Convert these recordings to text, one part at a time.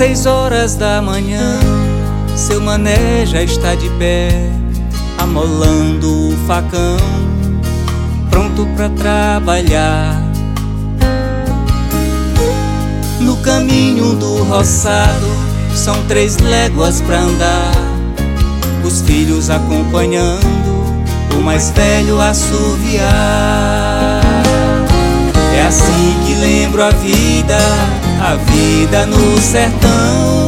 6 horas da manhã, seu mané já está de pé, amolando o facão, pronto pra trabalhar. No caminho do roçado, são 3 léguas pra andar, os filhos acompanhando, o mais velho assoviar. É assim que lembro a vida no sertão.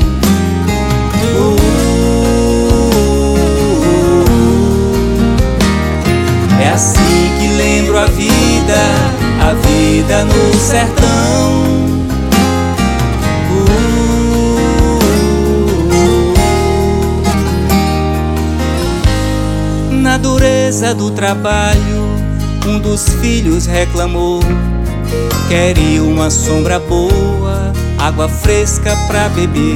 É assim que lembro a vida no sertão. Na dureza do trabalho, um dos filhos reclamou, queria uma sombra boa, água fresca pra beber.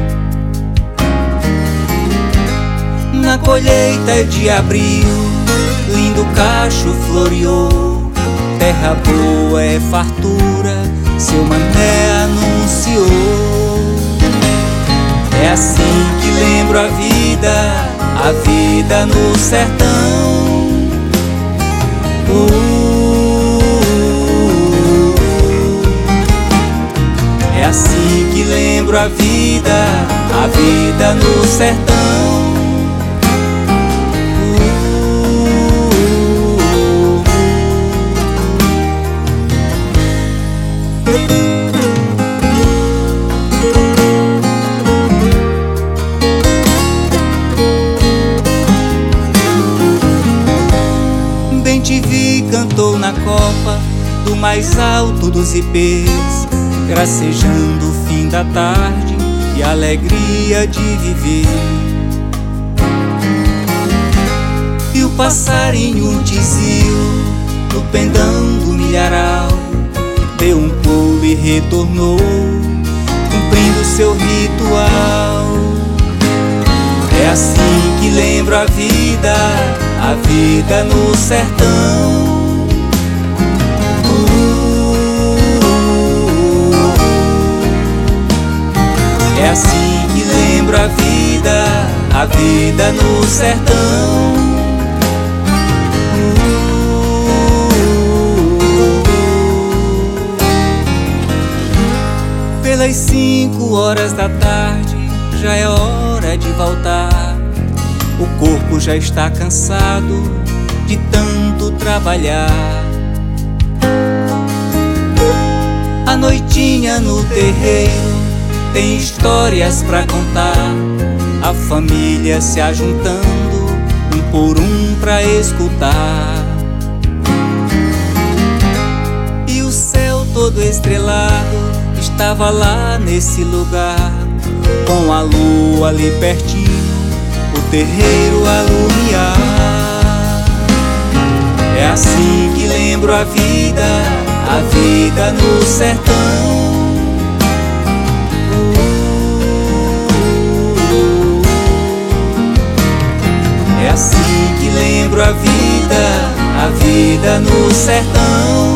Na colheita de abril, lindo cacho floreou, terra boa é fartura, seu mané anunciou. É assim que lembro a vida no sertão. É assim que lembro a vida no sertão. Bem-te-vi cantou na copa do mais alto dos ipês, gracejando o fim da tarde e a alegria de viver. E o passarinho tizil no pendão do milharal deu um pulo e retornou, cumprindo seu ritual. É assim que lembro a vida no sertão. É assim que lembro a vida no sertão. Pelas 5 horas da tarde, já é hora de voltar. O corpo já está cansado de tanto trabalhar. A noitinha no terreiro tem histórias pra contar, a família se ajuntando, um por um pra escutar. E o céu todo estrelado estava lá nesse lugar, com a lua ali pertinho, o terreiro a lumiar. É assim que lembro a vida no sertão. É assim que lembro a vida no sertão.